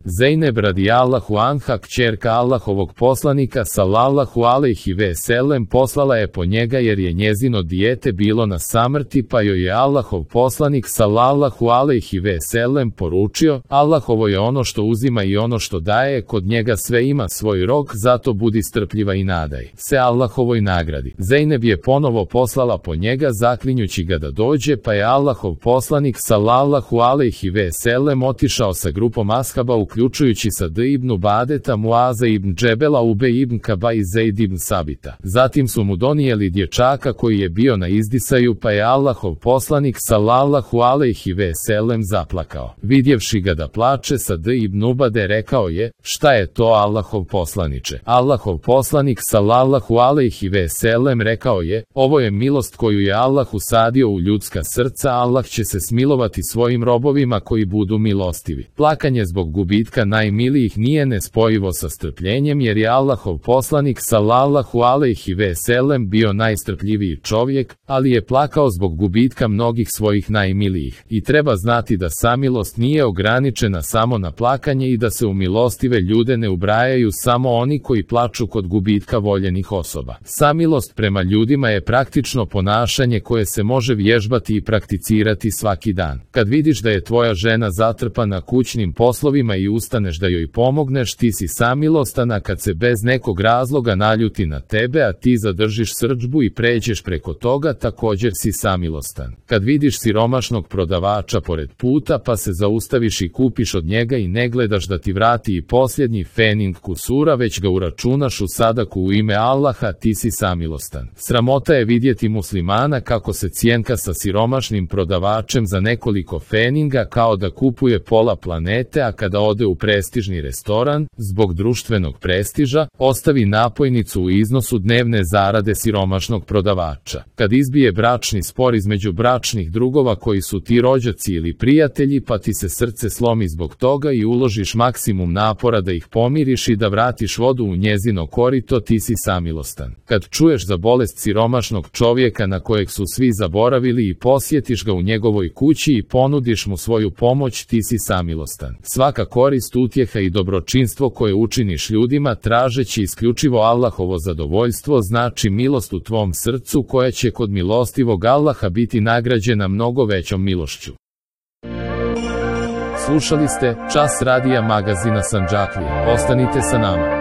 Zejneb radijallahu anha, kćerka Allahovog poslanika sallallahu alejhi ve sellem, poslala je po njega jer je njezino dijete bilo na samrti, pa joj je Allahov poslanik sallallahu alejhi ve sellem poručio: Allahovo je ono što uzima i ono što daje, kod njega sve ima svoj rok, zato budi strpljiva i nadaj se Allahovoj nagradi. Zejneb je ponovo poslala po njega, zaklinjući ga da dođe, pa je Allahov poslanik sallallahu alejhi ve sellem otišao sa grupom ashaba, uključujući Sad ibn Ubadeta, Muaza ibn Džebela, Ubej ibn Kaba i Zeid ibn Sabita. Zatim su mu donijeli dječaka koji je bio na izdisaju, pa je Allahov poslanik sallallahu alejhi ve sellem zaplakao. Vidjevši ga da plače, Sad ibn Ubade rekao je: šta je to, Allahov poslaniče? Allahov poslanik sallallahu alejhi ve sellem rekao je: ovo je milost koju je Allah usadio u ljudska srca, Allah će se smilovati svojim robovima koji budu milostivi. Plakanje zbog gubitka najmilijih nije nespojivo sa strpljenjem, jer je Allahov poslanik sallallahu alejhi ve sellem bio najstrpljiviji čovjek, ali je plakao zbog gubitka mnogih svojih najmilijih. I treba znati da samilost nije ograničena samo na plakanje i da se u milostive ljude ne ubrajaju samo oni koji plaču kod gubitka voljenih osoba. Samilost prema ljudima je praktično ponašanje koje se može vježbati i prakticirati svaki dan. Kad vidiš da je tvoja žena zatrpana kućnim poslovima i ustaneš da joj pomogneš, ti si samilostan, a kad se bez nekog razloga naljuti na tebe, a ti zadržiš srdžbu i pređeš preko toga, također si samilostan. Kad vidiš siromašnog prodavača pored puta, pa se zaustaviš i kupiš od njega i ne gledaš da ti vrati i posljednji fening kusura, već ga uračunaš u sadaku u ime Allaha, ti si samilostan. Sramota je vidjeti muslimana kako se cjenka sa siromašnim prodavačem za nekoliko feninga kao da kupuje pola planete, a kada ode u prestižni restoran, zbog društvenog prestiža, ostavi napojnicu u iznosu dnevne zarade siromašnog prodavača. Kad izbije bračni spor između bračnih drugova koji su ti rođaci ili prijatelji, pa ti se srce slomi zbog toga i uložiš maksimum napora da ih pomiriš i da vratiš vodu u njezino korito, ti si samilostan. Kad čuješ za bolest siromašnog čovjeka na kojeg su svi zaboravili i posjetiš ga u njegovoj kući i ponudiš mu svoju pomoć, ti si samilostan. Svaka korist, utjeha i dobročinstvo koje učiniš ljudima tražeći isključivo Allahovo zadovoljstvo znači milost u tvom srcu koja će kod milostivog Allaha biti nagrađena mnogo većom milošću. Slušali ste Čas radija magazina Sandžaklija. Ostanite sa nama.